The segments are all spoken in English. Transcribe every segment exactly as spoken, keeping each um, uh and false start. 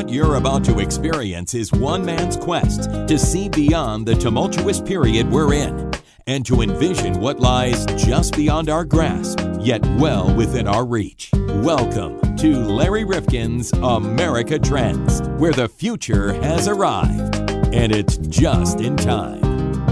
What you're about to experience is one man's quest to see beyond the tumultuous period we're in and to envision what lies just beyond our grasp, yet well within our reach. Welcome to Larry Rifkin's America Trends, where the future has arrived, and it's just in time.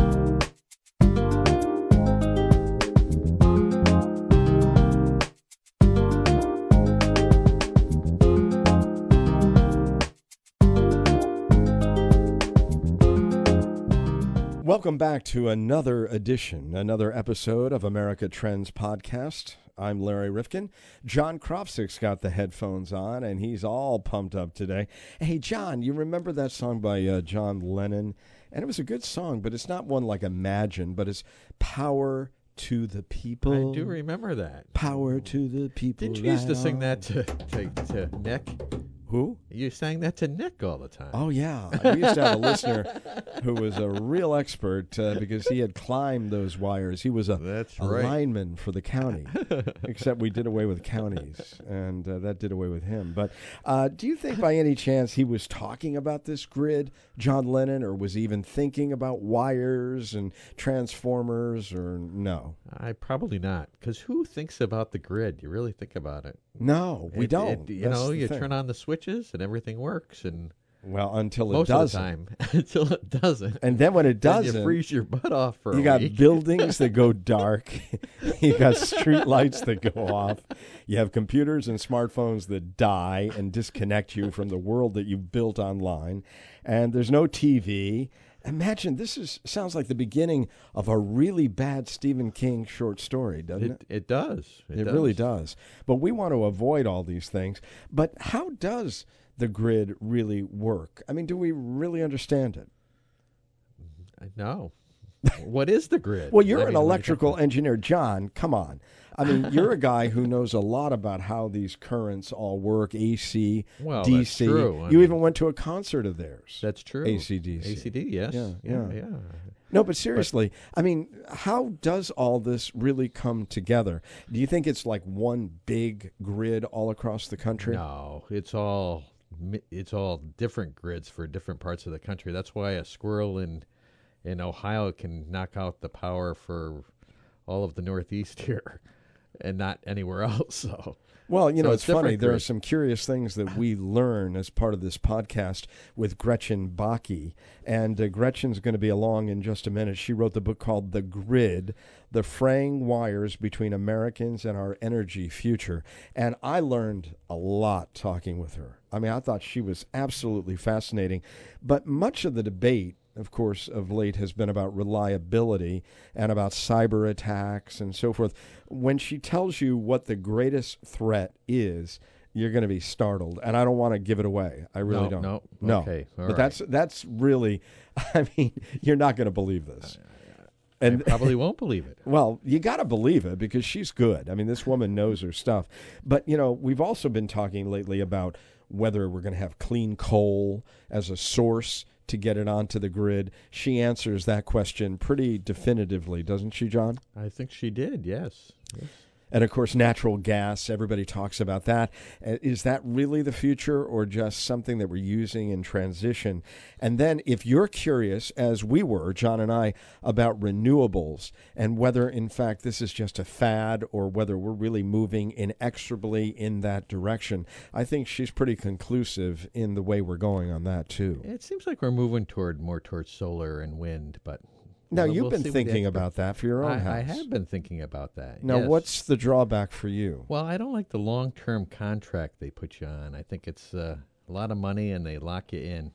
Welcome back to another edition, another episode of America Trends Podcast. I'm Larry Rifkin. John Krofzik's got the headphones on, and he's all pumped up today. Hey, John, you remember that song by uh, John Lennon? And it was a good song, but it's not one like Imagine, but it's Power to the People. I do remember that. Power to the People. Didn't you used to sing that to, to, to Nick? Who? You sang that to Nick all the time. Oh, yeah. I used to have a listener who was a real expert uh, because he had climbed those wires. He was a, That's a right. lineman for the county, except we did away with counties, and uh, that did away with him. But uh, do you think by any chance he was talking about this grid, John Lennon, or was he even thinking about wires and transformers, or no? I probably not, because who thinks about the grid? You really think about it. No, we It- don't. it- you That's know, the you thing. turn on the switches and everything works, and Well, until it most doesn't. of the time, until it doesn't. And then when it Then doesn't, you freeze your butt off for you a got week. buildings that go dark. You got street lights that go off. You have computers and smartphones that die and disconnect you from the world that you've built online. And there's no T V. Imagine, this is sounds like the beginning of a really bad Stephen King short story, doesn't it? It, it does. It, It does. really does. But we want to avoid all these things. But how does the grid really work? I mean, do we really understand it? I know. What is the grid? Well, you're I an mean, what do you electrical think? engineer. John, come on. I mean, you're a guy who knows a lot about how these currents all work, A C, Well, D that's C. true. I You mean, even went to a concert of theirs. That's true. A C D C. A C D, yes. Yeah, yeah, yeah. yeah. No, but seriously, I mean, how does all this really come together? Do you think it's like one big grid all across the country? No, it's all mi- it's all different grids for different parts of the country. That's why a squirrel in in Ohio can knock out the power for all of the Northeast here, and not anywhere else. So, Well, you So know, it's it's funny. different There are grids. some curious things that we learn as part of this podcast with Gretchen Baki. And uh, Gretchen's going to be along in just a minute. She wrote the book called The Grid, The Fraying Wires Between Americans and Our Energy Future. And I learned a lot talking with her. I mean, I thought she was absolutely fascinating. But much of the debate, of course, of late has been about reliability and about cyber attacks and so forth. When she tells you what the greatest threat is, you're going to be startled. And I don't want to give it away. I really No, don't. no. No. Okay, all but right. that's that's really, I mean, you're not going to believe this. I probably won't believe it. Well, you got to believe it because she's good. I mean, this woman knows her stuff. But, you know, we've also been talking lately about whether we're going to have clean coal as a source to get it onto the grid. She answers that question pretty definitively, doesn't she, John? I think she did. Yes. yes. And, of course, natural gas, everybody talks about that. Uh, Is that really the future or just something that we're using in transition? And then if you're curious, as we were, John and I, about renewables and whether, in fact, this is just a fad or whether we're really moving inexorably in that direction, I think she's pretty conclusive in the way we're going on that, too. It seems like we're moving toward more towards solar and wind, but Now, we'll- you've we'll been see what the thinking expert- about that for your own I, house. I have been thinking about that. Now, yes. what's the drawback for you? Well, I don't like the long-term contract they put you on. I think it's uh, a lot of money and they lock you in.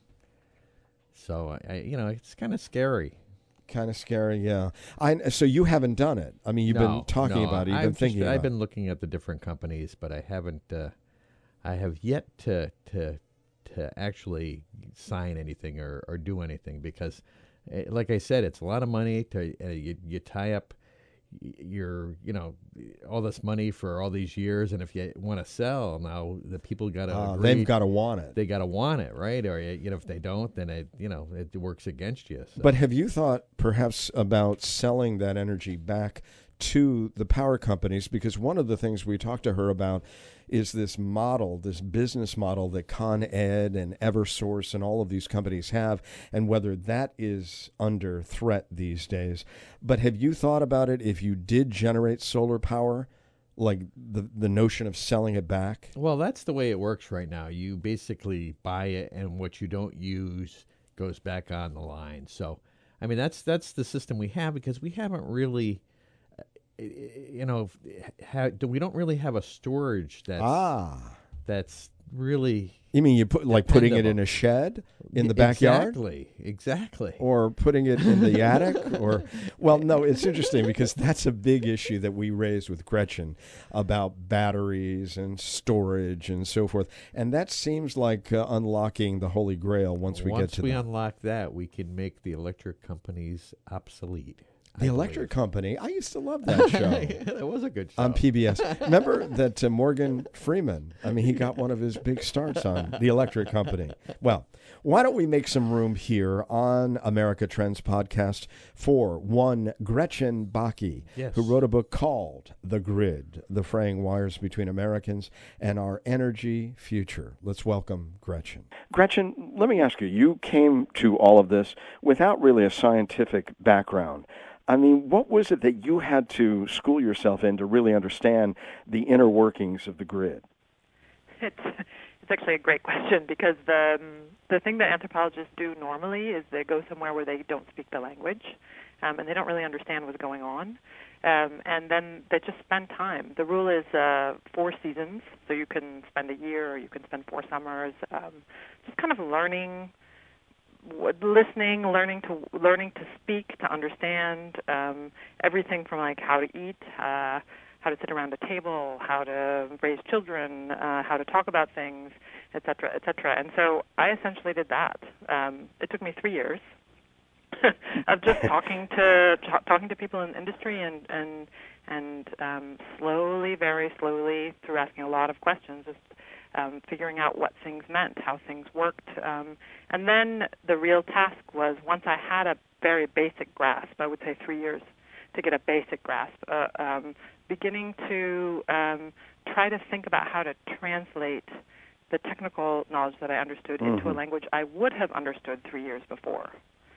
So, I, you know, it's kind of scary. Kind of scary, yeah. I so you haven't done it. I mean, you've No, been talking no, about it. You've I've been just- thinking about I've it. been looking at the different companies, but I haven't. Uh, I have yet to to to actually sign anything or, or do anything because, eh, like I said, it's a lot of money. To uh, you, you tie up y- your you know all this money for all these years, and if you want to sell now, the people got to Uh, agree. they've got to want it. They got to want it, right? Or you know, if they don't, then it you know it works against you. So. But have you thought perhaps about selling that energy back to the power companies, because one of the things we talked to her about is this model, this business model that Con Ed and Eversource and all of these companies have, and whether that is under threat these days. But have you thought about it if you did generate solar power, like the the notion of selling it back? Well, that's the way it works right now. You basically buy it, and what you don't use goes back on the line. So, I mean, that's that's the system we have, because we haven't really, you know, ha- we don't really have a storage that's Ah. that's really. You mean you put like putting it dependable. in a shed in the backyard? Exactly, exactly. Or putting it in the attic? Or, well, no, it's interesting because that's a big issue that we raised with Gretchen about batteries and storage and so forth. And that seems like uh, unlocking the Holy Grail once we Once get to we the, unlock that, we can make the electric companies obsolete. the I electric believe. company. I used to love that show. That was a good show. On P B S. Remember that uh, Morgan Freeman, I mean, he got one of his big starts on The Electric Company. Well, why don't we make some room here on America Trends Podcast for one Gretchen Baki, Yes. who wrote a book called The Grid, The Fraying Wires Between Americans and Our Energy Future. Let's welcome Gretchen. Gretchen, let me ask you, you came to all of this without really a scientific background. I mean, what was it that you had to school yourself in to really understand the inner workings of the grid? It's it's actually a great question, because the um, the thing that anthropologists do normally is they go somewhere where they don't speak the language, um, and they don't really understand what's going on, um, and then they just spend time. The rule is uh, four seasons, so you can spend a year or you can spend four summers, um, just kind of learning. Listening, learning to learning to speak, to understand um, everything from like how to eat, uh, how to sit around a table, how to raise children, uh, how to talk about things, et cetera, et cetera. And so I essentially did that. Um, it took me three years of just talking to t- talking to people in industry and and and um, slowly, very slowly, through asking a lot of questions, just Um, figuring out what things meant, how things worked. Um, and then the real task was, once I had a very basic grasp, I would say three years to get a basic grasp, uh, um, beginning to um, try to think about how to translate the technical knowledge that I understood mm-hmm. into a language I would have understood three years before.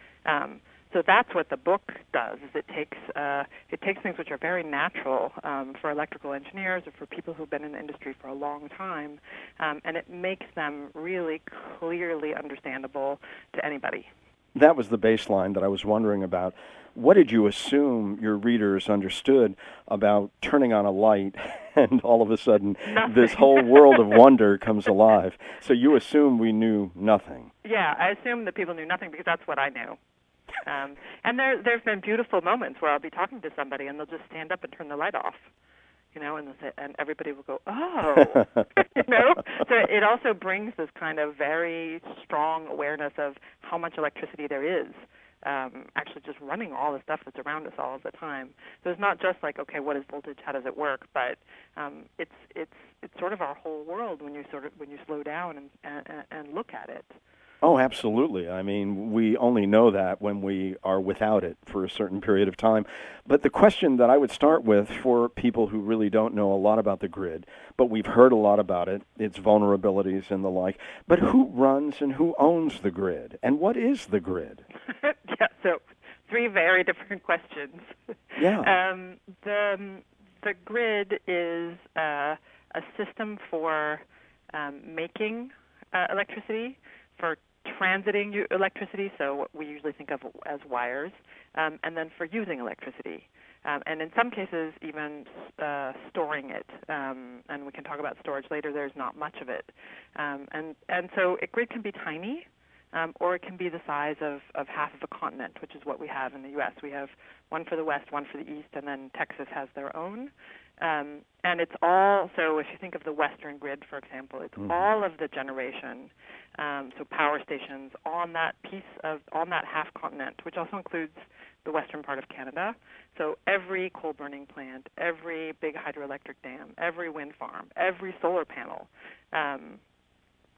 Um, So that's what the book does. Is it takes uh, it takes things which are very natural um, for electrical engineers or for people who've been in the industry for a long time, um, and it makes them really clearly understandable to anybody. That was the baseline that I was wondering about. What did you assume your readers understood about turning on a light and all of a sudden Nothing. This whole world of wonder comes alive? So you assume we knew nothing. Yeah, I assumed that people knew nothing because that's what I knew. Um, and there, there's been beautiful moments where I'll be talking to somebody and they'll just stand up and turn the light off, you know, and they'll say, and everybody will go, oh, you know. So it also brings this kind of very strong awareness of how much electricity there is, um, actually just running all the stuff that's around us all of the time. So it's not just like, okay, what is voltage? How does it work? But um, it's it's it's sort of our whole world when you sort of when you slow down and and, and look at it. Oh, absolutely. I mean, we only know that when we are without it for a certain period of time. But the question that I would start with for people who really don't know a lot about the grid, but we've heard a lot about it, its vulnerabilities and the like, but who runs and who owns the grid? And what is the grid? Yeah, so three very different questions. Yeah. Um, the, the grid is uh, a system for um, making uh, electricity, for transiting electricity, so what we usually think of as wires, um, and then for using electricity. Um, and in some cases, even uh, storing it. Um, and we can talk about storage later. There's not much of it. Um, and, and so a grid can be tiny, um, or it can be the size of, of half of a continent, which is what we have in the U S. We have one for the West, one for the East, and then Texas has their own. Um, and it's all, so if you think of the Western grid, for example, it's mm-hmm. all of the generation, um, so power stations on that piece of, on that half continent, which also includes the western part of Canada. So every coal-burning plant, every big hydroelectric dam, every wind farm, every solar panel, um,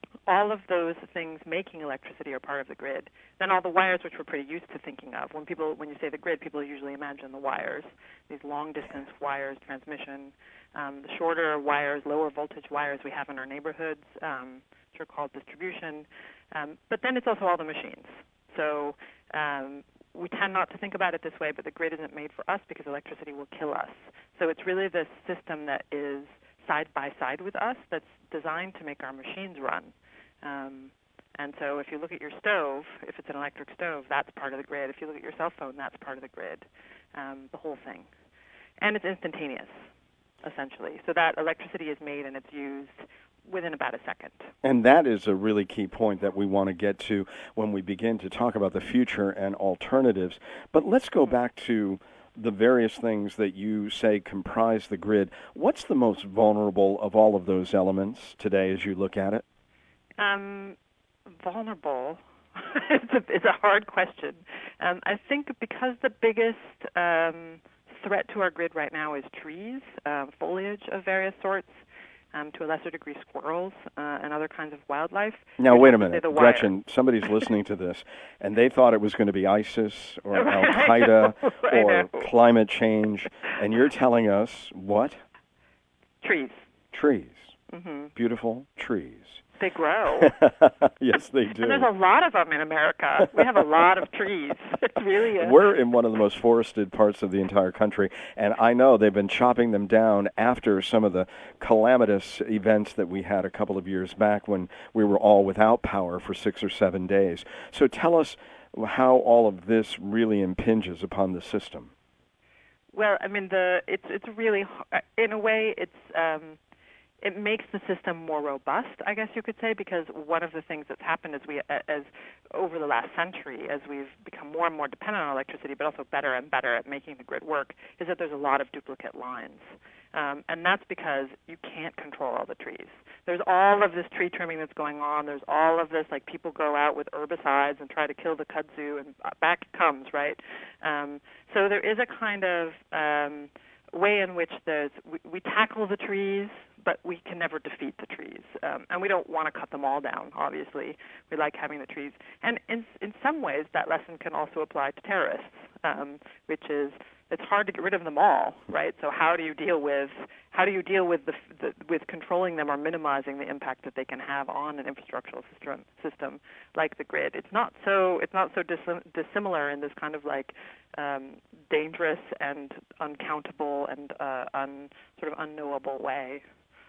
all of those things making electricity are part of the grid. Then all the wires, which we're pretty used to thinking of. When people, when you say the grid, people usually imagine the wires, these long-distance wires, transmission. Um, the shorter wires, lower voltage wires we have in our neighborhoods, um, which are called distribution. Um, but then it's also all the machines. So um, we tend not to think about it this way, but the grid isn't made for us because electricity will kill us. So it's really this system that is side by side with us that's designed to make our machines run. Um, and so if you look at your stove, if it's an electric stove, that's part of the grid. If you look at your cell phone, that's part of the grid, um, the whole thing. And it's instantaneous, essentially. So that electricity is made and it's used within about a second. And that is a really key point that we want to get to when we begin to talk about the future and alternatives. But let's go back to the various things that you say comprise the grid. What's the most vulnerable of all of those elements today as you look at it? Um, vulnerable. it's, a, it's a hard question. Um, I think because the biggest um, threat to our grid right now is trees, uh, foliage of various sorts, um, to a lesser degree squirrels, uh, and other kinds of wildlife. Now, wait a minute, Gretchen, somebody's listening to this, and they thought it was going to be ISIS or Al-Qaeda or climate change, and you're telling us what? Trees. Trees. Mm-hmm. Beautiful trees. They grow. Yes, they do. And there's a lot of them in America. We have a lot of trees. It really is. We're in one of the most forested parts of the entire country, and I know they've been chopping them down after some of the calamitous events that we had a couple of years back when we were all without power for six or seven days. So tell us how all of this really impinges upon the system. Well, I mean, the it's it's really, in a way, it's um, it makes the system more robust, I guess you could say, because one of the things that's happened as we, as over the last century, as we've become more and more dependent on electricity, but also better and better at making the grid work, is that there's a lot of duplicate lines. Um, and that's because you can't control all the trees. There's all of this tree trimming that's going on. There's all of this, like people go out with herbicides and try to kill the kudzu, and back it comes, right? Um, so there is a kind of um, way in which there's, we, we tackle the trees, but we can never defeat the trees. Um, and we don't want to cut them all down, obviously. We like having the trees. And in, in some ways, that lesson can also apply to terrorists, um, which is it's hard to get rid of them all, right? So how do you deal with how do you deal with the, the with controlling them or minimizing the impact that they can have on an infrastructural system system like the grid? It's not so it's not so dis- dissimilar in this kind of like um, dangerous and uncountable and uh, un, sort of unknowable way.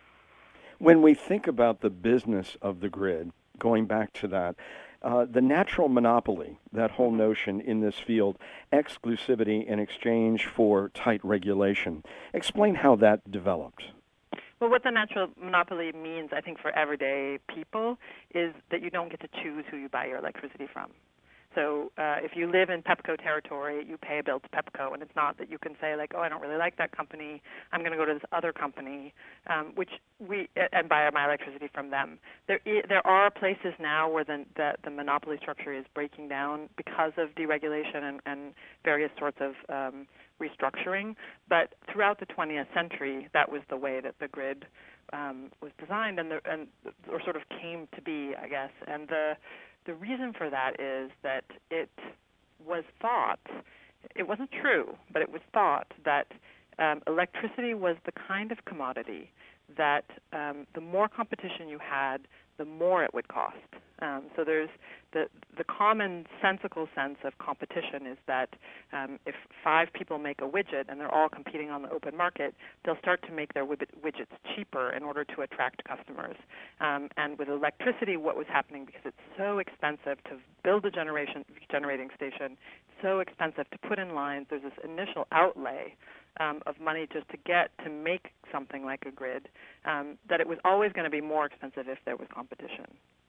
When we think about the business of the grid, going back to that, uh, the natural monopoly, that whole notion in this field, exclusivity in exchange for tight regulation. Explain how that developed. Well, what the natural monopoly means, I think, for everyday people is that you don't get to choose who you buy your electricity from. So uh, if you live in Pepco territory, you pay a bill to Pepco, and it's not that you can say, like, oh, I don't really like that company, I'm going to go to this other company, um, which we and buy my electricity from them. There, I, there are places now where the, the, the monopoly structure is breaking down because of deregulation and, and various sorts of um, restructuring, but throughout the twentieth century, that was the way that the grid um, was designed and, the, and or sort of came to be, I guess, and the The reason for that is that it was thought, it wasn't true, but it was thought that um, electricity was the kind of commodity that um, the more competition you had, the more it would cost. Um, so there's the the common sensical sense of competition is that um, if five people make a widget and they're all competing on the open market, they'll start to make their widgets cheaper in order to attract customers. Um, and with electricity, what was happening, because it's so expensive to build a generation generating station, so expensive to put in lines, there's this initial outlay Um, of money just to get to make something like a grid, um, that it was always going to be more expensive if there was competition.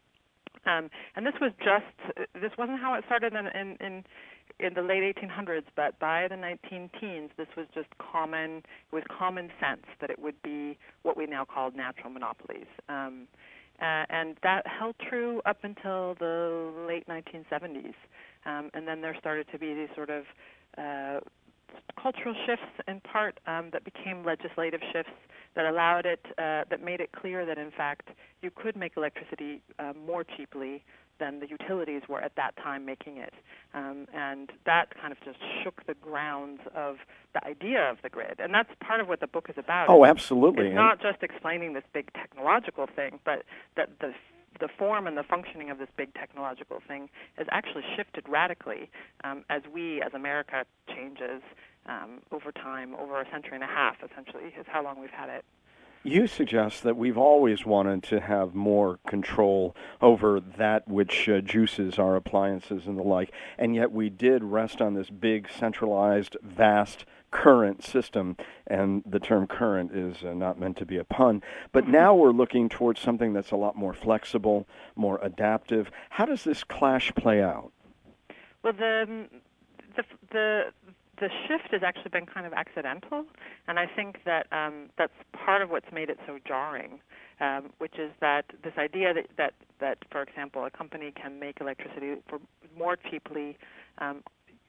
Um, and this was just, this wasn't how it started in, in, in, in the late eighteen hundreds, but by the nineteen teens, this was just common, it was common sense that it would be what we now call natural monopolies. Um, uh, and that held true up until the late nineteen seventies. Um, and then there started to be these sort of uh, cultural shifts in part um, that became legislative shifts that allowed it, uh, that made it clear that in fact you could make electricity uh, more cheaply than the utilities were at that time making it. Um, and that kind of just shook the grounds of the idea of the grid. And that's part of what the book is about. Oh, absolutely. It's not just explaining this big technological thing, but that the the form and the functioning of this big technological thing has actually shifted radically um, as we, as America, changes um, over time, over a century and a half, essentially, is how long we've had it. You suggest that we've always wanted to have more control over that which uh, juices our appliances and the like, and yet we did rest on this big, centralized, vast current system, and the term current is uh, not meant to be a pun, but now we're looking towards something that's a lot more flexible, more adaptive. How does this clash play out? Well, the the the the shift has actually been kind of accidental, and I think that um, that's part of what's made it so jarring, um, which is that this idea that, that, that, for example, a company can make electricity for more cheaply um,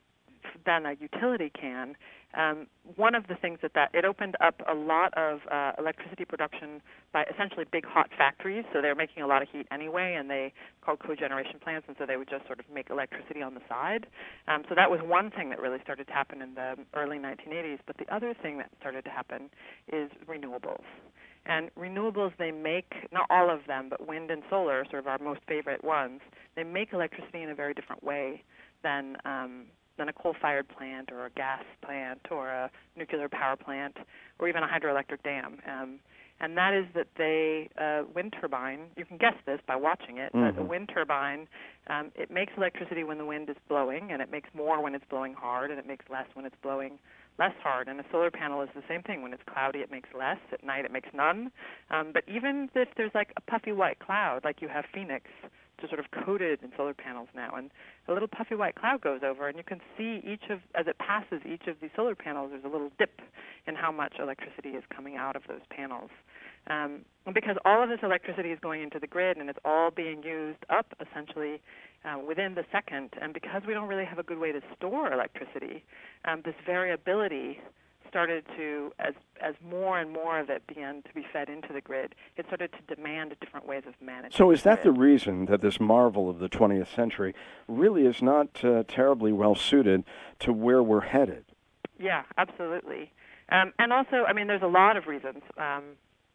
than a utility can. Um, one of the things that, that it opened up a lot of uh, electricity production by essentially big hot factories. So they were making a lot of heat anyway, and they called cogeneration plants, and so they would just sort of make electricity on the side. Um, so that was one thing that really started to happen in the early nineteen eighties. But the other thing that started to happen is renewables. And renewables, they make, not all of them, but wind and solar, sort of our most favorite ones, they make electricity in a very different way than um, than a coal-fired plant or a gas plant or a nuclear power plant or even a hydroelectric dam. Um, and that is that they, uh, wind turbine, you can guess this by watching it, mm-hmm. but a wind turbine, um, it makes electricity when the wind is blowing, and it makes more when it's blowing hard, and it makes less when it's blowing less hard. And a solar panel is the same thing. When it's cloudy, it makes less. At night, it makes none. Um, but even if there's like a puffy white cloud, like you have Phoenix, just sort of coated in solar panels now, and a little puffy white cloud goes over, and you can see each of, as it passes each of these solar panels, there's a little dip in how much electricity is coming out of those panels. Um, and because all of this electricity is going into the grid, and it's all being used up essentially uh, within the second, and because we don't really have a good way to store electricity, um, this variability started to, as as more and more of it began to be fed into the grid, it started to demand different ways of managing. So is that the the reason that this marvel of the twentieth century really is not uh, terribly well suited to where we're headed? Yeah, absolutely. Um, and also, I mean, there's a lot of reasons. Um,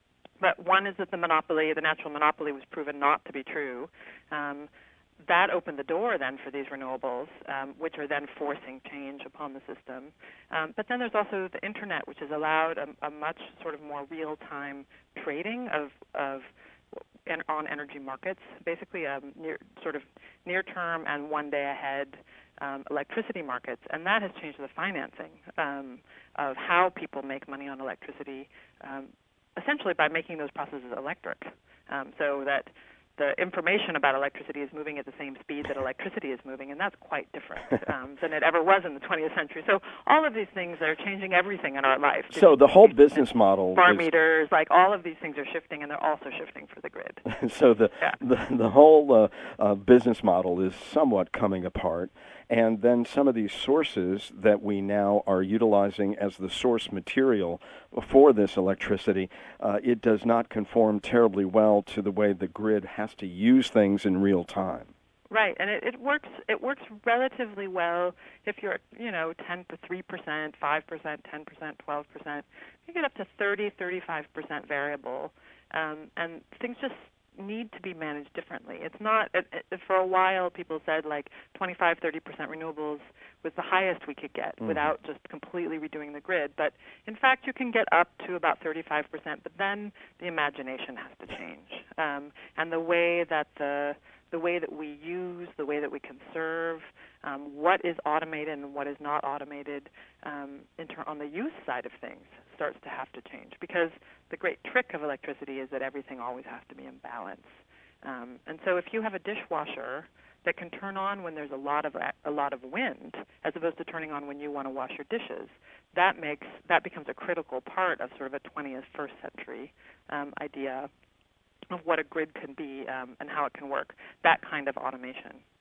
but one is that the monopoly, the natural monopoly, was proven not to be true. Um, That opened the door then for these renewables, um, which are then forcing change upon the system. Um, but then there's also the internet, which has allowed a, a much sort of more real-time trading of of en- on energy markets, basically um, near, sort of near-term and one-day-ahead um, electricity markets, and that has changed the financing um, of how people make money on electricity, um, essentially by making those processes electric, um, so that the information about electricity is moving at the same speed that electricity is moving, and that's quite different um, than it ever was in the twentieth century. So all of these things are changing everything in our life. So the whole business model, smart is, meters, like all of these things are shifting, and they're also shifting for the grid. so the yeah. the, the whole uh, uh, business model is somewhat coming apart, and then some of these sources that we now are utilizing as the source material for this electricity, uh, it does not conform terribly well to the way the grid has to use things in real time. Right, and it, it works. It works relatively well if you're, you know, ten to three percent, five percent, ten percent, twelve percent. You get up to thirty, thirty-five percent variable, um, and things just need to be managed differently. It's not. It, it, for a while, people said like twenty-five, thirty percent renewables was the highest we could get mm-hmm. without just completely redoing the grid. But in fact, you can get up to about thirty-five percent. But then the imagination has to change, um, and the way that the the way that we use, the way that we conserve, um, what is automated and what is not automated um, in ter- on the use side of things starts to have to change. Because the great trick of electricity is that everything always has to be in balance. Um, and so if you have a dishwasher that can turn on when there's a lot of a lot of wind, as opposed to turning on when you want to wash your dishes, that makes that becomes a critical part of sort of a twenty-first century um, idea of what a grid can be um, and how it can work, that kind of automation.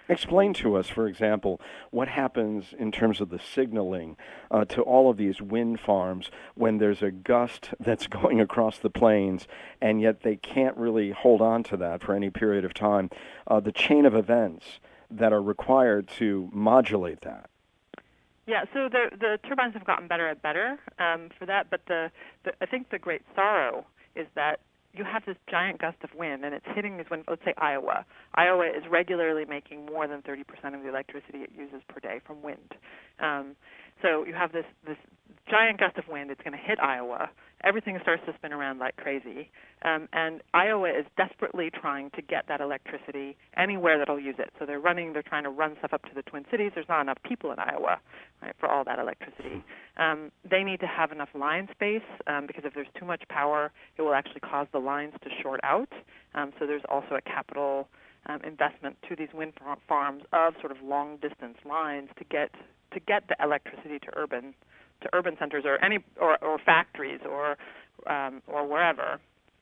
Explain to us, for example, what happens in terms of the signaling uh, to all of these wind farms when there's a gust that's going across the plains, and yet they can't really hold on to that for any period of time. Uh, the chain of events that are required to modulate that. Yeah, so the the turbines have gotten better and better um, for that, but the, the I think the great sorrow is that you have this giant gust of wind, and it's hitting these wind. Let's say Iowa. Iowa is regularly making more than thirty percent of the electricity it uses per day from wind. Um, so you have this this giant gust of wind. It's going to hit Iowa. Everything starts to spin around like crazy, um, and Iowa is desperately trying to get that electricity anywhere that'll use it. So they're running. They're trying to run stuff up to the Twin Cities. There's not enough people in Iowa, right, for all that electricity. Um, they need to have enough line space um, because if there's too much power, it will actually cause the lines to short out. Um, so there's also a capital um, investment to these wind far- farms of sort of long distance lines to get to get the electricity to urban to urban centers or any or, or factories or um, or wherever.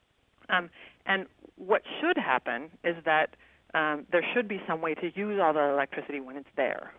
Um, and what should happen is that um, there should be some way to use all the electricity when it's there.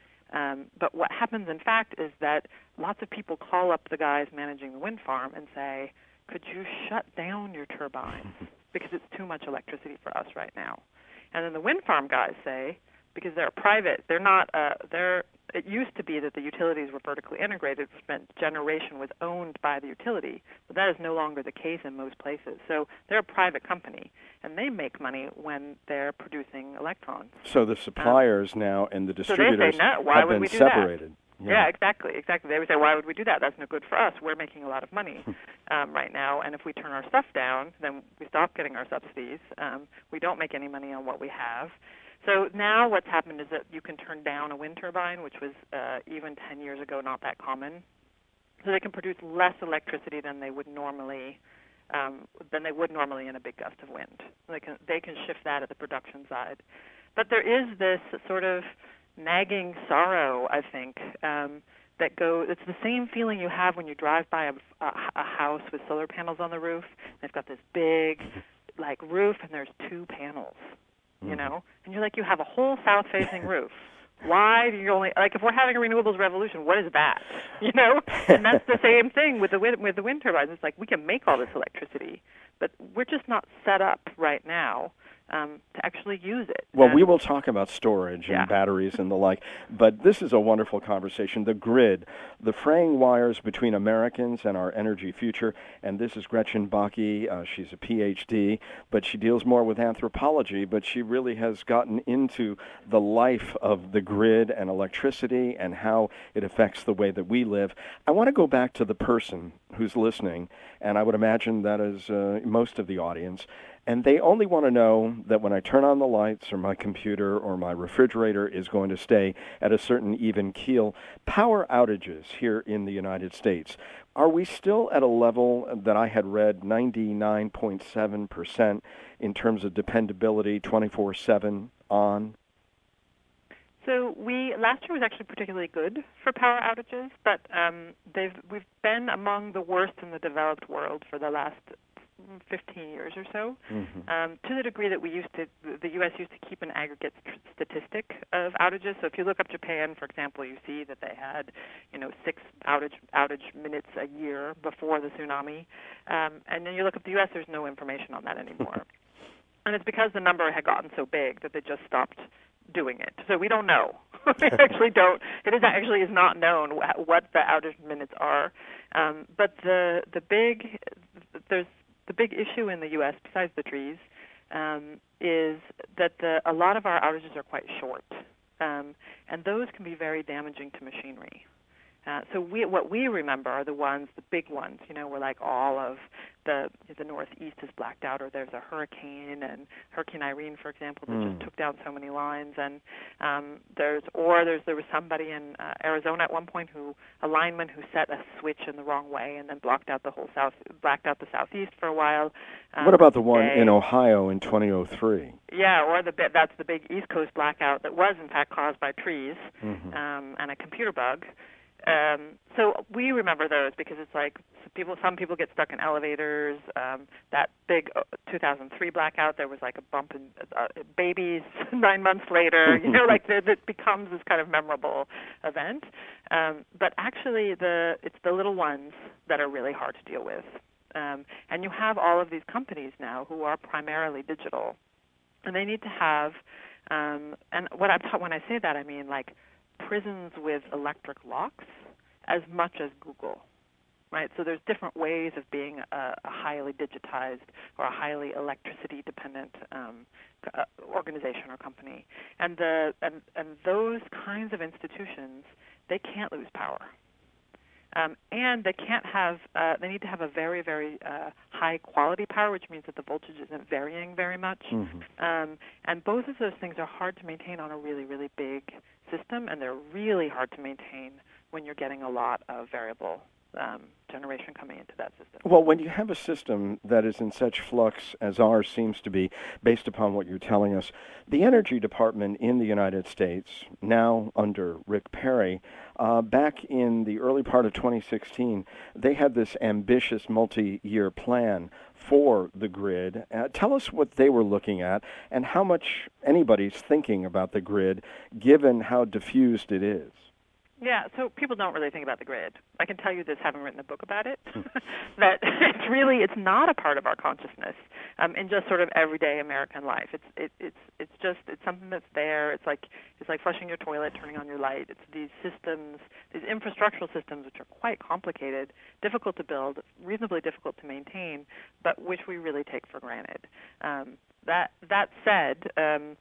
Um, but what happens, in fact, is that lots of people call up the guys managing the wind farm and say, could you shut down your turbines because it's too much electricity for us right now? And then the wind farm guys say, because they're private, they're not, uh, they're, it used to be that the utilities were vertically integrated, which meant generation was owned by the utility, but that is no longer the case in most places. So they're a private company, and they make money when they're producing electrons. So the suppliers um, now and the distributors so they say, no, why have would been we do separated. That? Yeah. yeah, exactly, exactly. They would say, why would we do that? That's no good for us. We're making a lot of money um, right now, and if we turn our stuff down, then we stop getting our subsidies. Um, we don't make any money on what we have. So now what's happened is that you can turn down a wind turbine, which was uh, even ten years ago not that common. So they can produce less electricity than they would normally um, than they would normally in a big gust of wind. They can they can shift that at the production side. But there is this sort of nagging sorrow, I think, um, that go. It's the same feeling you have when you drive by a, a, a house with solar panels on the roof. They've got this big, like, roof, and there's two panels. You know, and you're like, you have a whole south-facing roof. Why do you only, like, if we're having a renewables revolution, what is that? You know, and that's the same thing with the wind, with the wind turbines. It's like we can make all this electricity, but we're just not set up right now um, to actually use it. Well, and we will talk about storage and yeah. batteries and the like, but this is a wonderful conversation. The grid, the fraying wires between Americans and our energy future, and this is Gretchen Bakke. Uh, she's a P H D, but she deals more with anthropology, but she really has gotten into the life of the grid and electricity and how it affects the way that we live. I want to go back to the person who's listening, and I would imagine that is uh, most of the audience. And they only want to know that when I turn on the lights or my computer or my refrigerator is going to stay at a certain even keel. Power outages here in the United States, are we still at a level that I had read ninety-nine point seven percent in terms of dependability, twenty-four seven on? So we last year was actually particularly good for power outages, but um, they've we've been among the worst in the developed world for the last fifteen years or so, mm-hmm. um, to the degree that we used to, the U S used to keep an aggregate st- statistic of outages. So if you look up Japan, for example, you see that they had, you know, six outage outage minutes a year before the tsunami. Um, and then you look up the U S, there's no information on that anymore. And it's because the number had gotten so big that they just stopped doing it. So we don't know. we actually don't. It is actually is not known wh- what the outage minutes are. Um, but the the big there's The big issue in the U S, besides the trees, um, is that the, a lot of our outages are quite short, um, and those can be very damaging to machinery. Uh, so we, what we remember are the ones, the big ones, you know, where like all of the the Northeast is blacked out, or there's a hurricane, and Hurricane Irene, for example, that mm. just took down so many lines, and um, there's or there's there was somebody in uh, Arizona at one point who a lineman who set a switch in the wrong way and then blocked out the whole south, blacked out the southeast for a while. Um, what about the one they, in Ohio in twenty oh three? Yeah, or the that's the big East Coast blackout that was in fact caused by trees mm-hmm. um, and a computer bug. Um, so we remember those because it's like people. Some people get stuck in elevators. Um, that big uh, two thousand three blackout, there was like a bump in uh, babies nine months later. You know, like that becomes this kind of memorable event. Um, but actually, the it's the little ones that are really hard to deal with. Um, and you have all of these companies now who are primarily digital, and they need to have. Um, and what I'm ta- when I say that, I mean like. prisons with electric locks as much as Google, right? So there's different ways of being a, a highly digitized or a highly electricity-dependent um, uh, organization or company, and the and, and those kinds of institutions, they can't lose power, um, and they can't have. Uh, they need to have a very very uh, high quality power, which means that the voltage isn't varying very much, mm-hmm. um, and both of those things are hard to maintain on a really really big system, and they're really hard to maintain when you're getting a lot of variable um, generation coming into that system. Well, when you have a system that is in such flux as ours seems to be, based upon what you're telling us, the Energy Department in the United States, now under Rick Perry, uh, back in the early part of twenty sixteen, they had this ambitious multi-year plan for the grid. Uh, tell us what they were looking at and how much anybody's thinking about the grid, given how diffused it is. Yeah, so people don't really think about the grid. I can tell you this, having written a book about it, that it's really it's not a part of our consciousness um, in just sort of everyday American life. It's it, it's it's just it's something that's there. It's like it's like flushing your toilet, turning on your light. It's these systems, these infrastructural systems, which are quite complicated, difficult to build, reasonably difficult to maintain, but which we really take for granted. Um, that that said. Um,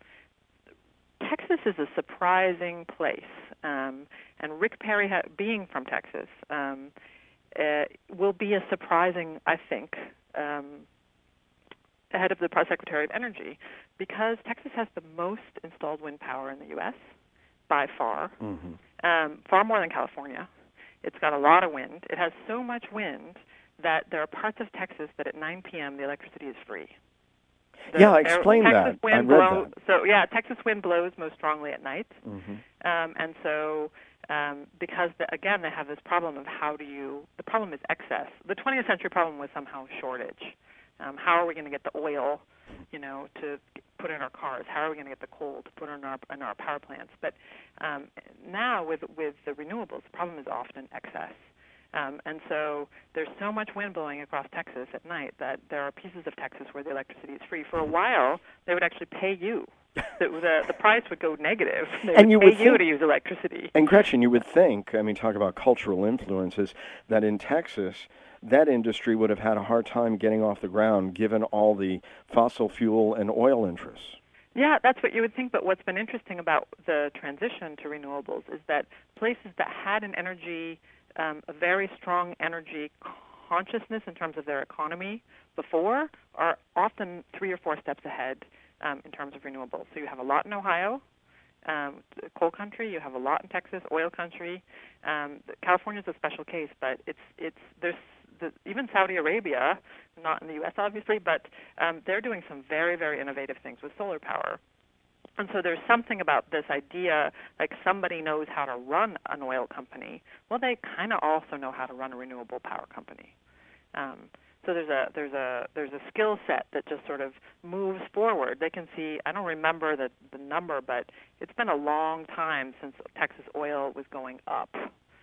Texas is a surprising place, um, and Rick Perry, ha- being from Texas, um, uh, will be a surprising, I think, um, head of the Secretary of Energy, because Texas has the most installed wind power in the U S by far, mm-hmm. um, far more than California. It's got a lot of wind. It has so much wind that there are parts of Texas that at nine p.m. the electricity is free. The yeah, explain Texas that. Wind I read blow, that. So yeah, Texas wind blows most strongly at night, mm-hmm. um, and so um, because the, again they have this problem of how do you? The problem is excess. The twentieth century problem was somehow shortage. Um, how are we going to get the oil, you know, to put in our cars? How are we going to get the coal to put in our in our power plants? But um, now with with the renewables, the problem is often excess. Um, and so there's so much wind blowing across Texas at night that there are pieces of Texas where the electricity is free. For a while, they would actually pay you. The, the, the price would go negative. They and would you pay would you think, to use electricity. And Gretchen, you would think, I mean, talk about cultural influences, that in Texas, that industry would have had a hard time getting off the ground given all the fossil fuel and oil interests. Yeah, that's what you would think, but what's been interesting about the transition to renewables is that places that had an energy Um, a very strong energy consciousness in terms of their economy before are often three or four steps ahead um, in terms of renewables. So you have a lot in Ohio, um, coal country. You have a lot in Texas, oil country. Um, California is a special case, but it's it's there's the, even Saudi Arabia, not in the U S obviously, but um, they're doing some very very innovative things with solar power. And so there's something about this idea, like somebody knows how to run an oil company. Well, they kind of also know how to run a renewable power company. Um, so there's a there's a there's a skill set that just sort of moves forward. They can see. I don't remember the the number, but it's been a long time since Texas oil was going up.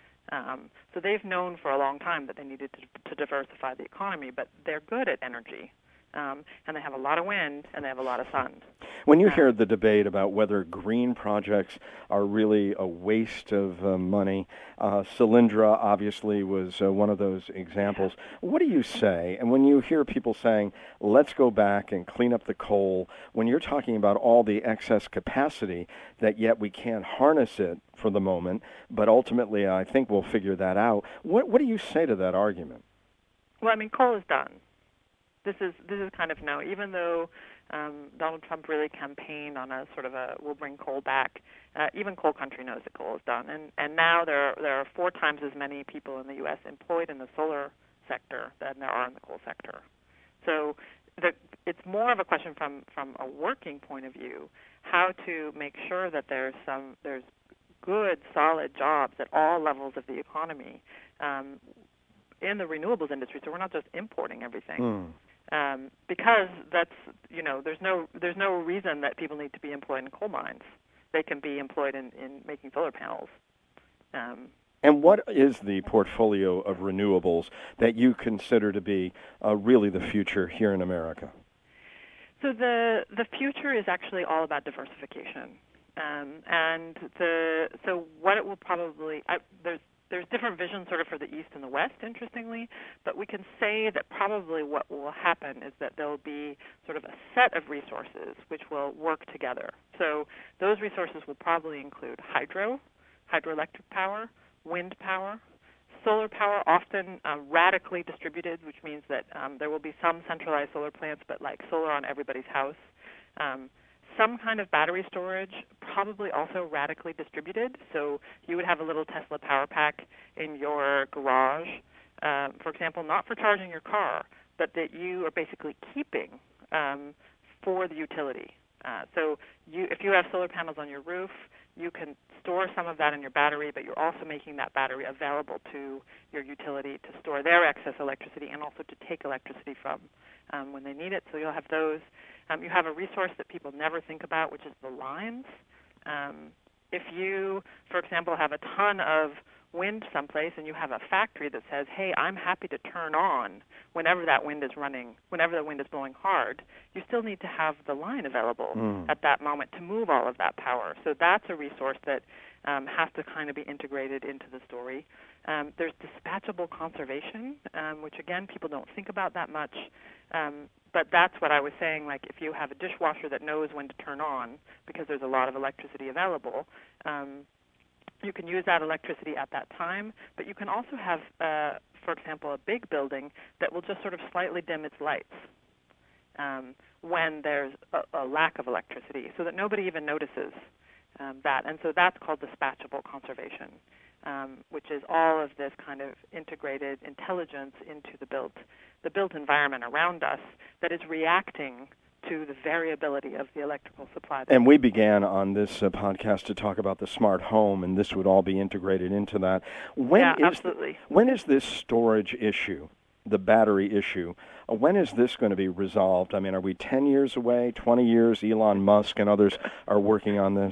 Um, so they've known for a long time that they needed to, to diversify the economy, but they're good at energy. Um, and they have a lot of wind, and they have a lot of sun. When you hear the debate about whether green projects are really a waste of uh, money, uh, Solyndra obviously was uh, one of those examples. What do you say? And when you hear people saying, let's go back and clean up the coal, when you're talking about all the excess capacity, that yet we can't harness it for the moment, but ultimately I think we'll figure that out. What, what do you say to that argument? Well, I mean, coal is done. This is this is kind of no. Even though um, Donald Trump really campaigned on a sort of a we'll bring coal back, uh, even coal country knows that coal is done. And and now there are, there are four times as many people in the U S employed in the solar sector than there are in the coal sector. So the, it's more of a question from, from a working point of view, how to make sure that there's some there's good, solid jobs at all levels of the economy um, in the renewables industry. So we're not just importing everything. Mm. Um, because that's, you know, there's no there's no reason that people need to be employed in coal mines. They can be employed in, in making solar panels. Um, and what is the portfolio of renewables that you consider to be uh, really the future here in America? So the the future is actually all about diversification, um, and the so what it will probably I, there's there's different visions sort of for the East and the West, interestingly, but we can say that probably what will happen is that there will be sort of a set of resources which will work together. So those resources will probably include hydro, hydroelectric power, wind power, solar power, often uh, radically distributed, which means that um, there will be some centralized solar plants, but like solar on everybody's house. Um, some kind of battery storage, probably also radically distributed. So you would have a little Tesla power pack in your garage, um, for example, not for charging your car, but that you are basically keeping um, for the utility. Uh, so you, if you have solar panels on your roof, you can store some of that in your battery, but you're also making that battery available to your utility to store their excess electricity and also to take electricity from um, when they need it. So you'll have those. Um, you have a resource that people never think about, which is the lines. Um, if you, for example, have a ton of wind someplace and you have a factory that says, hey, I'm happy to turn on whenever that wind is running, whenever the wind is blowing hard, you still need to have the line available mm. at that moment to move all of that power. So that's a resource that um, has to kind of be integrated into the story. Um, there's dispatchable conservation, um, which, again, people don't think about that much. Um, but that's what I was saying, like if you have a dishwasher that knows when to turn on because there's a lot of electricity available, um, you can use that electricity at that time, but you can also have, uh, for example, a big building that will just sort of slightly dim its lights um, when there's a, a lack of electricity so that nobody even notices um, that. And so that's called dispatchable conservation, um, which is all of this kind of integrated intelligence into the built, the built environment around us that is reacting to the variability of the electrical supply. And we began on this uh, podcast to talk about the smart home, and this would all be integrated into that. When yeah, is absolutely. The, when is this storage issue, the battery issue, uh, when is this going to be resolved? I mean, are we ten years away, twenty years? Elon Musk and others are working on this.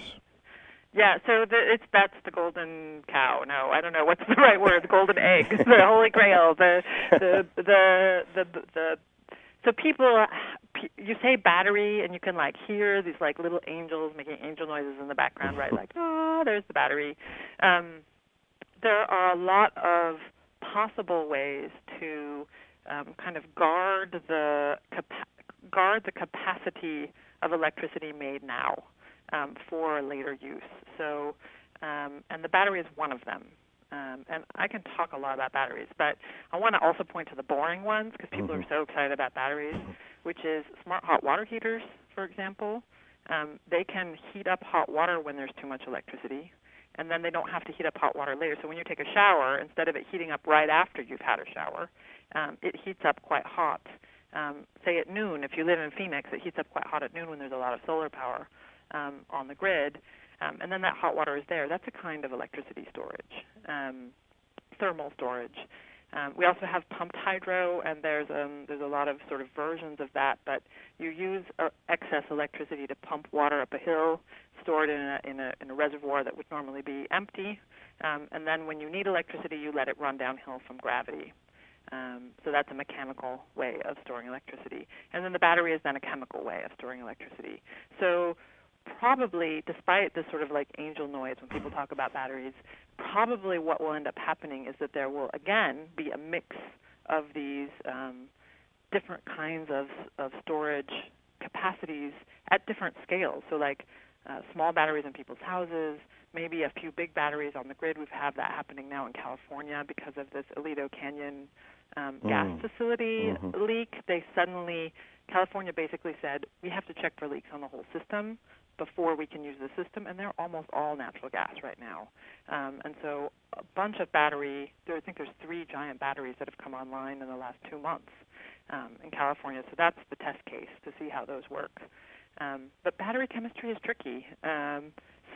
Yeah, so the, it's that's the golden cow. No, I don't know what's the right word. The golden egg, the holy grail, the the the the the. the So people, you say battery, and you can like hear these like little angels making angel noises in the background, right? Like, oh, there's the battery. Um, there are a lot of possible ways to um, kind of guard the capa- guard the capacity of electricity made now um, for later use. So, um, and the battery is one of them. Um, and I can talk a lot about batteries, but I want to also point to the boring ones because people mm-hmm. are so excited about batteries, which is smart hot water heaters, for example. Um, they can heat up hot water when there's too much electricity, and then they don't have to heat up hot water later. So when you take a shower, instead of it heating up right after you've had a shower, um, it heats up quite hot. Um, say at noon, if you live in Phoenix, it heats up quite hot at noon when there's a lot of solar power um, on the grid. Um, and then that hot water is there. That's a kind of electricity storage, um, thermal storage. Um, we also have pumped hydro, and there's um, there's a lot of sort of versions of that. But you use uh, excess electricity to pump water up a hill, store it in a, in a, in a reservoir that would normally be empty, um, and then when you need electricity, you let it run downhill from gravity. Um, so that's a mechanical way of storing electricity. And then the battery is then a chemical way of storing electricity. So probably, despite this sort of like angel noise when people talk about batteries, probably what will end up happening is that there will, again, be a mix of these um, different kinds of, of storage capacities at different scales. So like uh, small batteries in people's houses, maybe a few big batteries on the grid. We've had that happening now in California because of this Alito Canyon um, mm. gas facility mm-hmm. leak. They suddenly, California basically said, we have to check for leaks on the whole system before we can use the system, and they're almost all natural gas right now. Um, and so a bunch of battery, there, I think there's three giant batteries that have come online in the last two months um, in California. So that's the test case to see how those work. Um, but battery chemistry is tricky. Um,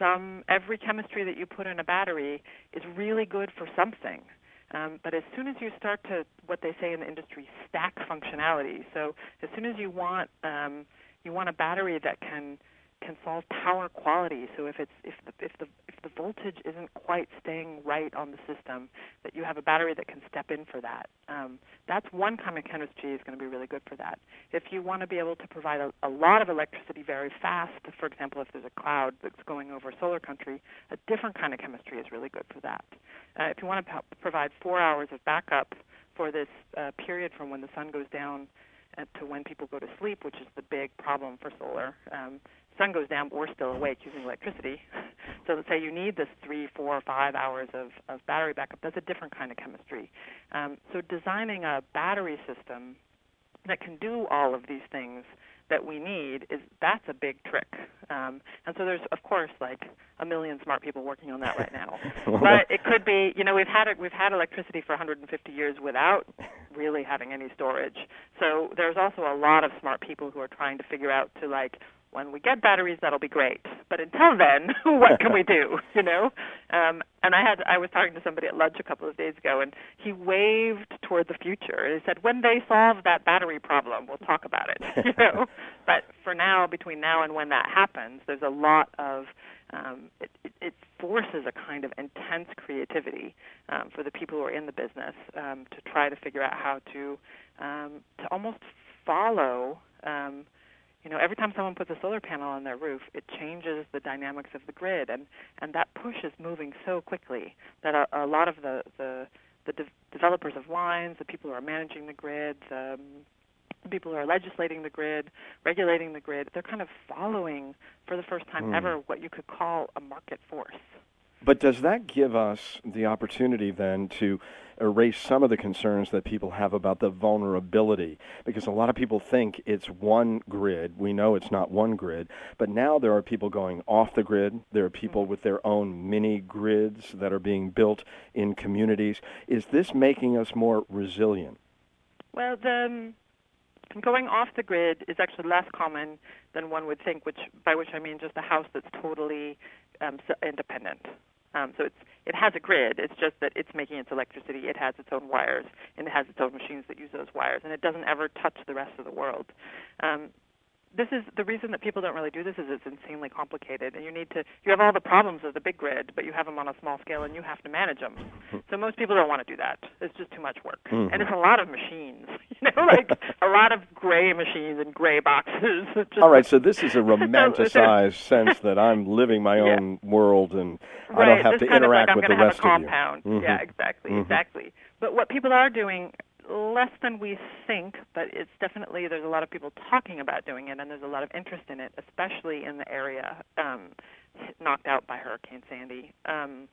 some every chemistry that you put in a battery is really good for something. Um, but as soon as you start to, what they say in the industry, stack functionality, so as soon as you want um, you want a battery that can can solve power quality. So if it's if the if the if the voltage isn't quite staying right on the system, that you have a battery that can step in for that. Um, that's one kind of chemistry is going to be really good for that. If you want to be able to provide a, a lot of electricity very fast, for example, if there's a cloud that's going over solar country, a different kind of chemistry is really good for that. Uh, if you want to p- provide four hours of backup for this uh, period from when the sun goes down to when people go to sleep, which is the big problem for solar. Um, sun goes down, but we're still awake using electricity. So let's say you need this three, four, or five hours of, of battery backup. That's a different kind of chemistry. Um, so designing a battery system that can do all of these things that we need, is that's a big trick. Um, and so there's, of course, like a million smart people working on that right now. But it could be, you know, we've had it, we've had electricity for one hundred fifty years without really having any storage. So there's also a lot of smart people who are trying to figure out to, like, when we get batteries, that'll be great. But until then, what can we do? You know, um, and I had I was talking to somebody at lunch a couple of days ago, and he waved toward the future. He said, "When they solve that battery problem, we'll talk about it." You know, but for now, between now and when that happens, there's a lot of um, it, it, it forces a kind of intense creativity um, for the people who are in the business um, to try to figure out how to um, to almost follow. Um, You know, every time someone puts a solar panel on their roof, it changes the dynamics of the grid, and, and that push is moving so quickly that a, a lot of the the, the de- developers of lines, the people who are managing the grid, the um, people who are legislating the grid, regulating the grid, they're kind of following for the first time mm. ever what you could call a market force. But does that give us the opportunity then to erase some of the concerns that people have about the vulnerability? Because a lot of people think it's one grid. We know it's not one grid. But now there are people going off the grid. There are people with their own mini grids that are being built in communities. Is this making us more resilient? Well, the um, going off the grid is actually less common than one would think, which by which I mean just a house that's totally um, independent. Um, so it's, it has a grid. It's just that it's making its electricity. It has its own wires, and it has its own machines that use those wires, and it doesn't ever touch the rest of the world. Um, this is the reason that people don't really do this is it's insanely complicated, and you need to you have all the problems of the big grid, but you have them on a small scale, and you have to manage them. So most people don't want to do that. It's just too much work, mm-hmm. and it's a lot of machines. You know, like a lot of gray machines and gray boxes. Just all right, so this is a romanticized sense that I'm living my yeah. own world, and right. I don't have this to kind interact of like, with I'm the have rest a compound. of you. Mm-hmm. Yeah, exactly, mm-hmm. exactly. But what people are doing, less than we think, but it's definitely, there's a lot of people talking about doing it, and there's a lot of interest in it, especially in the area um, knocked out by Hurricane Sandy, um,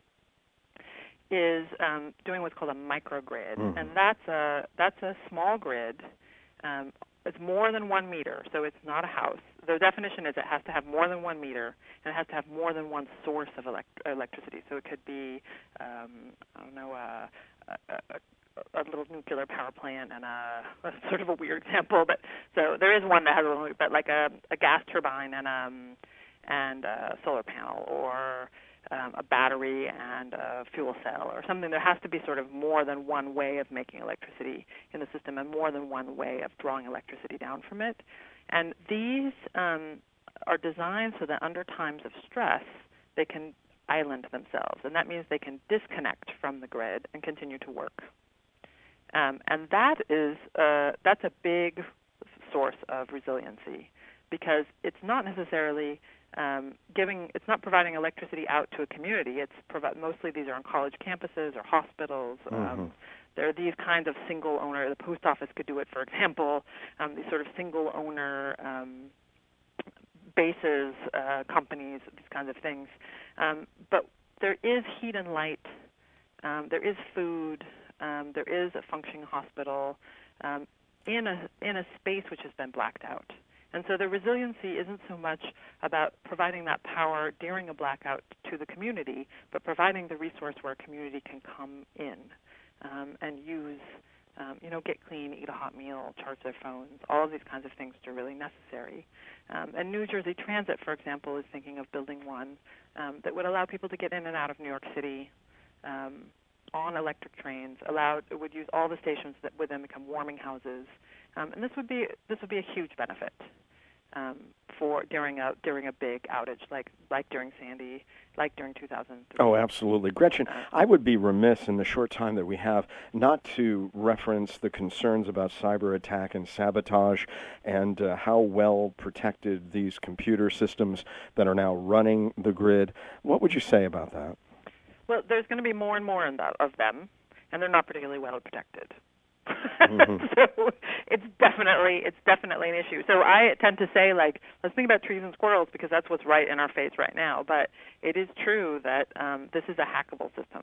is um, doing what's called a microgrid. Mm-hmm. And that's a, that's a small grid. Um, it's more than one meter, so it's not a house. The definition is it has to have more than one meter, and it has to have more than one source of elect- electricity. So it could be, um, I don't know, a, a, a a little nuclear power plant and a, a sort of a weird example, but so there is one that has a little, but like a, a gas turbine and um and a solar panel, or um, a battery and a fuel cell, or something. There has to be sort of more than one way of making electricity in the system, and more than one way of drawing electricity down from it. And these um, are designed so that under times of stress, they can island themselves, and that means they can disconnect from the grid and continue to work. Um, and that is uh, that's a big source of resiliency, because it's not necessarily um, giving, it's not providing electricity out to a community. It's provi- mostly these are on college campuses or hospitals. Mm-hmm. Um, there are these kinds of single owner. The post office could do it, for example. Um, these sort of single owner um, bases, uh, companies, these kinds of things. Um, but there is heat and light. Um, there is food. Um, there is a functioning hospital um, in a in a space which has been blacked out. And so the resiliency isn't so much about providing that power during a blackout to the community, but providing the resource where a community can come in um, and use um, you know, get clean, eat a hot meal, charge their phones. All of these kinds of things are really necessary. Um, and New Jersey Transit, for example, is thinking of building one um, that would allow people to get in and out of New York City um, on electric trains. Allowed it would use all the stations that would then become warming houses, um, and this would be this would be a huge benefit um, for during a during a big outage like like during Sandy, like during two thousand three. Oh, absolutely. Gretchen, I would be remiss in the short time that we have not to reference the concerns about cyber attack and sabotage and uh, how well protected these computer systems that are now running the grid. What would you say about that? Well, there's going to be more and more in that, of them, and they're not particularly well protected. Mm-hmm. So it's definitely it's definitely an issue. So I tend to say, like, let's think about trees and squirrels because that's what's right in our face right now. But it is true that um, this is a hackable system.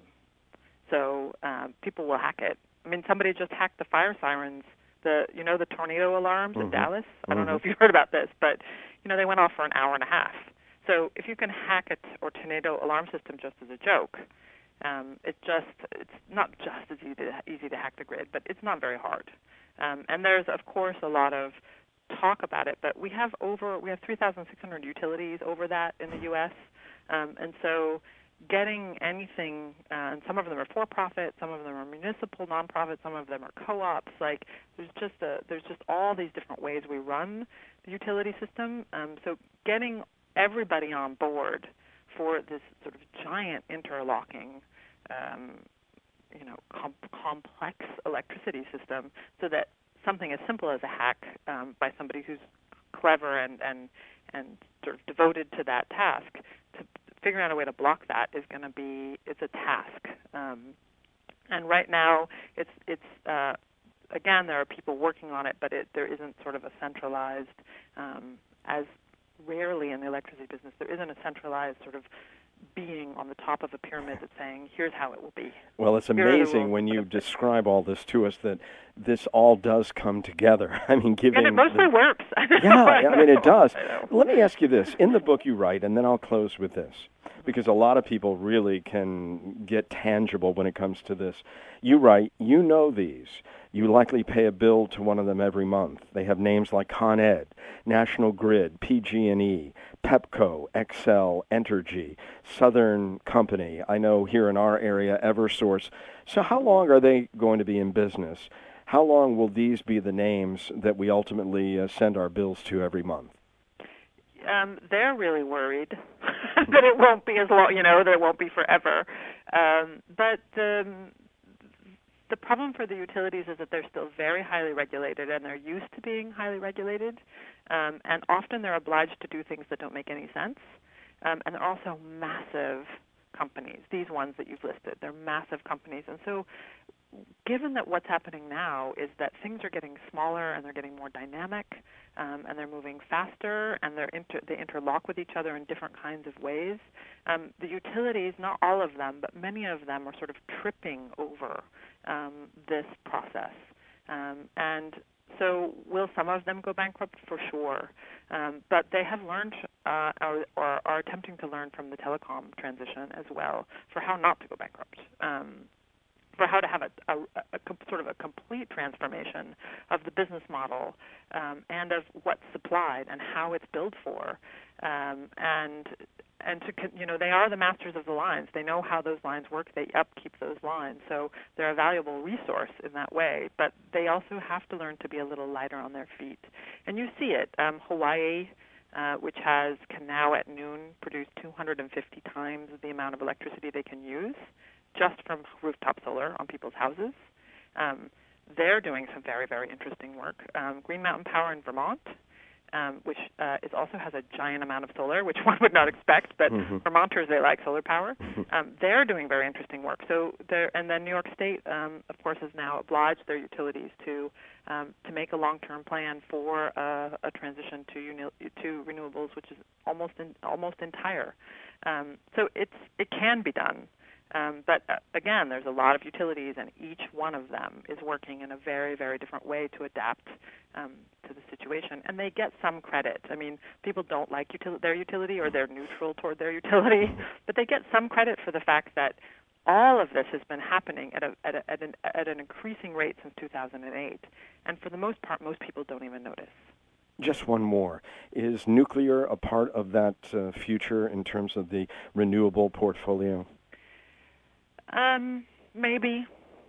So um, people will hack it. I mean, somebody just hacked the fire sirens, the you know the tornado alarms mm-hmm. in Dallas. I don't mm-hmm. know if you've heard about this, but you know they went off for an hour and a half. So if you can hack a t- or tornado alarm system just as a joke, um, it just it's not just as easy to, easy to hack the grid, but it's not very hard. Um, and there's of course a lot of talk about it, but we have over we have three thousand six hundred utilities over that in the U S Um, and so getting anything, uh, and some of them are for-profit, some of them are municipal, nonprofit, some of them are co-ops. Like there's just a, there's just all these different ways we run the utility system. Um, so getting everybody on board for this sort of giant interlocking, um, you know, com- complex electricity system, so that something as simple as a hack um, by somebody who's clever and, and and sort of devoted to that task, to figuring out a way to block that is going to be it's a task. Um, and right now, it's it's uh, again there are people working on it, but it, there isn't sort of a centralized um, as rarely in the electricity business, there isn't a centralized sort of being on the top of a pyramid that's saying, here's how it will be. Well, it's amazing when you describe all this to us that this all does come together. I mean, giving... And it mostly the, works. yeah, I, I mean, it does. I Let me ask you this. In the book you write, and then I'll close with this, because a lot of people really can get tangible when it comes to this. You write, you know these. You likely pay a bill to one of them every month. They have names like Con Ed, National Grid, P G and E, Pepco, Xcel, Entergy, Southern Company. I know here in our area, Eversource. So how long are they going to be in business? How long will these be the names that we ultimately uh, send our bills to every month? Um, they're really worried that it won't be as long, you know, that it won't be forever. Um, but um, the problem for the utilities is that they're still very highly regulated, and they're used to being highly regulated, um, and often they're obliged to do things that don't make any sense. Um, and they're also massive companies, these ones that you've listed. They're massive companies. And so given that what's happening now is that things are getting smaller and they're getting more dynamic, um, and they're moving faster, and they're inter- they interlock with each other in different kinds of ways, um, the utilities, not all of them, but many of them are sort of tripping over um, this process. Um, and so will some of them go bankrupt? For sure. Um, but they have learned uh, or, or are attempting to learn from the telecom transition as well for how not to go bankrupt. Um, for how to have a, a, a, a sort of a complete transformation of the business model um, and of what's supplied and how it's billed for, um, and and to you know they are the masters of the lines. They know how those lines work. They upkeep those lines, so they're a valuable resource in that way. But they also have to learn to be a little lighter on their feet, and you see it. Um, Hawaii, uh, which has can now at noon produce two hundred fifty times the amount of electricity they can use, just from rooftop solar on people's houses. Um, they're doing some very, very interesting work. Um, Green Mountain Power in Vermont, um, which uh, is also has a giant amount of solar, which one would not expect, but mm-hmm. Vermonters, they like solar power. Um, they're doing very interesting work. So, and then New York State, um, of course, has now obliged their utilities to um, to make a long-term plan for uh, a transition to uni- to renewables, which is almost in, almost entire. Um, so it's it can be done. Um, but uh, again, there's a lot of utilities, and each one of them is working in a very, very different way to adapt um, to the situation. And they get some credit. I mean, people don't like util- their utility, or they're neutral toward their utility, but they get some credit for the fact that all of this has been happening at, a, at, a, at, an, at an increasing rate since two thousand eight. And for the most part, most people don't even notice. Just one more. Is nuclear a part of that uh, future in terms of the renewable portfolio? Um, maybe.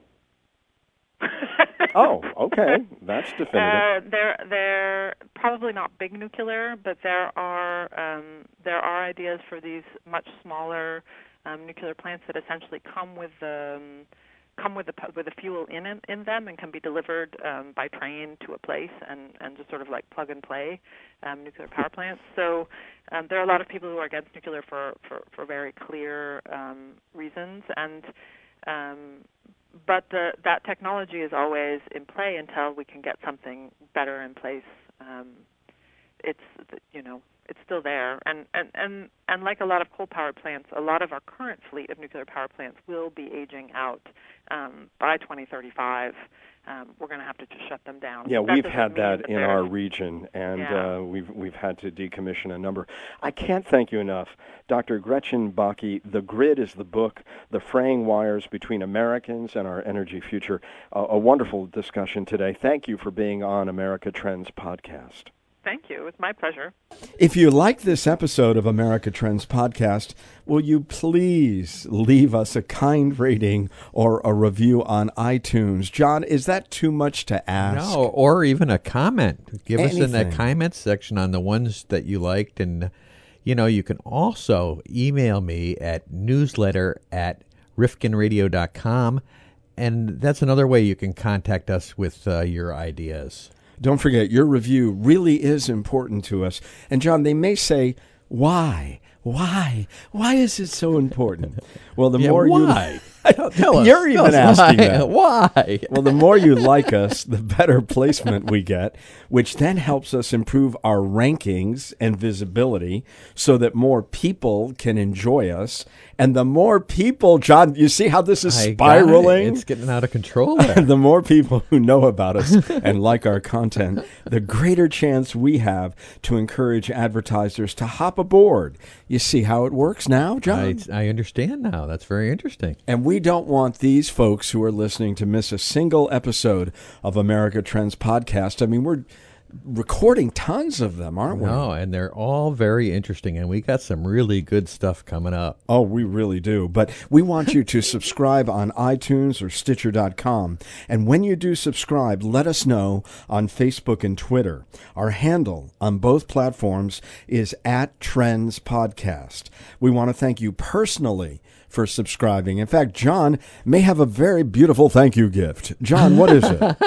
Oh, okay. That's definitive. Uh, they're they're probably not big nuclear, but there are um, there are ideas for these much smaller um, nuclear plants that essentially come with the um, come with the with the fuel in it, in them and can be delivered um, by train to a place and, and just sort of like plug and play um, nuclear power plants. So um, there are a lot of people who are against nuclear for for, for very clear um, reasons and. Um, But the, that technology is always in play until we can get something better in place. Um, it's you know it's still there, and, and, and, and like a lot of coal-powered plants, a lot of our current fleet of nuclear power plants will be aging out um, by twenty thirty-five. Um, we're going to have to just shut them down. Yeah, that we've had that, that in our region. region, and yeah. uh, we've we've had to decommission a number. I can't thank you enough, Doctor Gretchen Bakke. The Grid is the book, The Fraying Wires Between Americans and Our Energy Future. Uh, a wonderful discussion today. Thank you for being on America Trends Podcast. Thank you. It's my pleasure. If you like this episode of America Trends Podcast, will you please leave us a kind rating or a review on iTunes? John, is that too much to ask? No, or even a comment. Give Anything. us in the comments section on the ones that you liked. And, you know, you can also email me at newsletter at rifkin radio dot com. And that's another way you can contact us with uh, your ideas. Don't forget, your review really is important to us. And, John, they may say, why? Why? Why is it so important? Well, the yeah, more why? you... Tell us. You're even Tell us asking why. that. Why? Well, the more you like us, the better placement we get, which then helps us improve our rankings and visibility so that more people can enjoy us. And the more people, John, you see how this is I spiraling? It. It's getting out of control there. The more people who know about us and like our content, the greater chance we have to encourage advertisers to hop aboard. You see how it works now, John? I, I understand now. That's very interesting. And we don't want these folks who are listening to miss a single episode of America Trends Podcast. I mean, we're recording tons of them, aren't we? No, and they're all very interesting, and we got some really good stuff coming up. Oh, we really do. But we want you to subscribe on iTunes or Stitcher dot com. And when you do subscribe, let us know on Facebook and Twitter. Our handle on both platforms is at Trends Podcast. We want to thank you personally for subscribing. In fact, John may have a very beautiful thank you gift. John, what is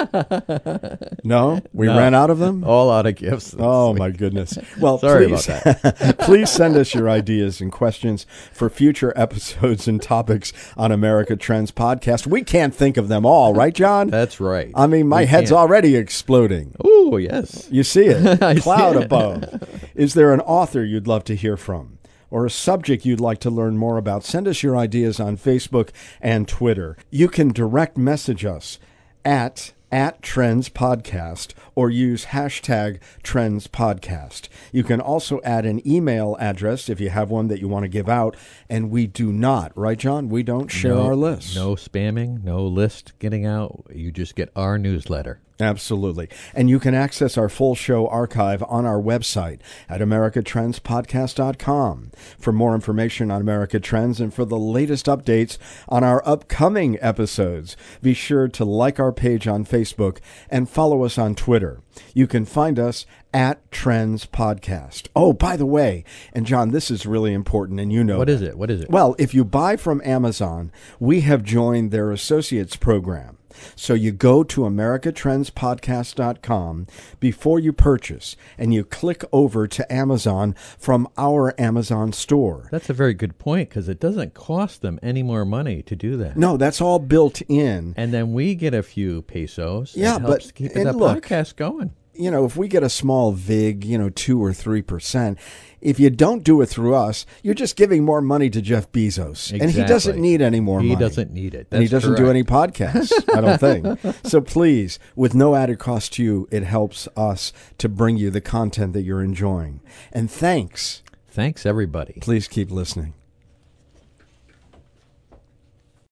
it? No? We No. ran out of them? All out of gifts. Oh, my goodness. Well, Sorry please, about that. please send us your ideas and questions for future episodes and topics on America Trends Podcast. We can't think of them all, right, John? That's right. I mean, my We head's can't. already exploding. Oh, yes. You see it. I see Cloud it. above. Is there an author you'd love to hear from? Or a subject you'd like to learn more about? Send us your ideas on Facebook and Twitter. You can direct message us at at Trends Podcast or use hashtag Trends Podcast. You can also add an email address if you have one that you want to give out, and we do not, right, John? We don't share no, our list. No spamming, no list getting out. You just get our newsletter. Absolutely. And you can access our full show archive on our website at america trends podcast dot com. For more information on America Trends and for the latest updates on our upcoming episodes, be sure to like our page on Facebook and follow us on Twitter. You can find us at Trends Podcast. Oh, by the way, and John, this is really important, and you know What that. is it? What is it? Well, if you buy from Amazon, we have joined their associates program. So you go to america trends podcast dot com before you purchase, and you click over to Amazon from our Amazon store. That's a very good point because it doesn't cost them any more money to do that. No, that's all built in. And then we get a few pesos. Yeah, it helps but- keep and the look, podcast going. You know, if we get a small vig, you know, two or three percent, if you don't do it through us, you're just giving more money to Jeff Bezos. And he doesn't Exactly. need any more He money. doesn't need it. And he That's doesn't do correct. any podcasts, I don't think. So please, with no added cost to you, it helps us to bring you the content that you're enjoying. And thanks. Thanks, everybody. Please keep listening.